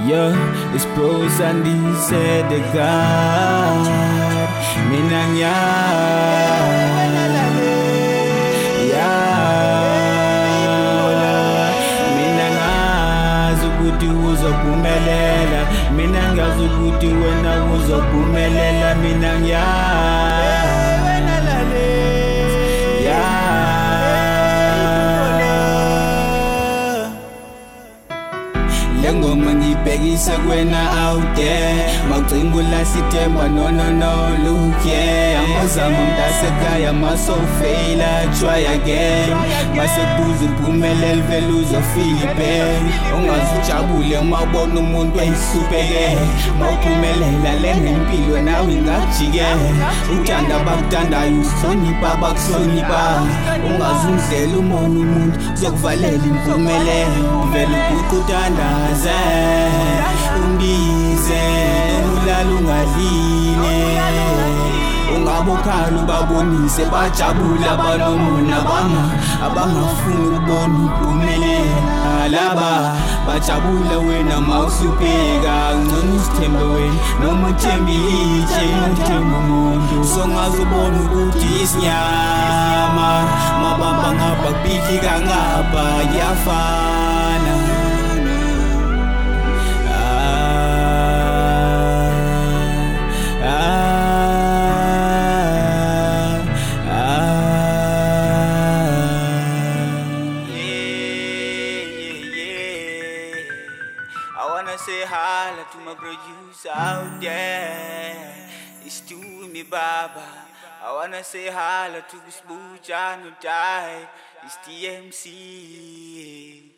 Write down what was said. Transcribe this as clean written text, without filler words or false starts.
Yeah, it's pros and these said the God. Minanya. Uzopumelela mina ngazi ukuthi wena uzopumelela mina Lengoma ngibhekisa kuwena out there Mawucinga ulasithemba no look yeah Amazama mntasekhaya maso fail try again Masekubuza uphumelele vele uzofika ipain Ungazujabule mawubona umuntu eyisupeke Mawuphumelela lengempilo nawe ingakujike Uthanda abakuthandayo uhlonipha abakuhlonipha Ungazundlela umona umuntu zokuvalela impumelelo Vele ukuthandaza ungize ulala ungadlile ungabokhala ubabonise bajabula banomona abangafuni ukubona uphumelela laba bajabula wena mawusubheka ngcono usithembe wena noma uthembe ilitshe uthembe umuntu songazubona ukuthi isinyama mabamba ngapha kuphika ngapha kuyafana I wanna say hi to my producer out there. It's to me, Baba. I wanna say hi to this Buja no die. It's TMC.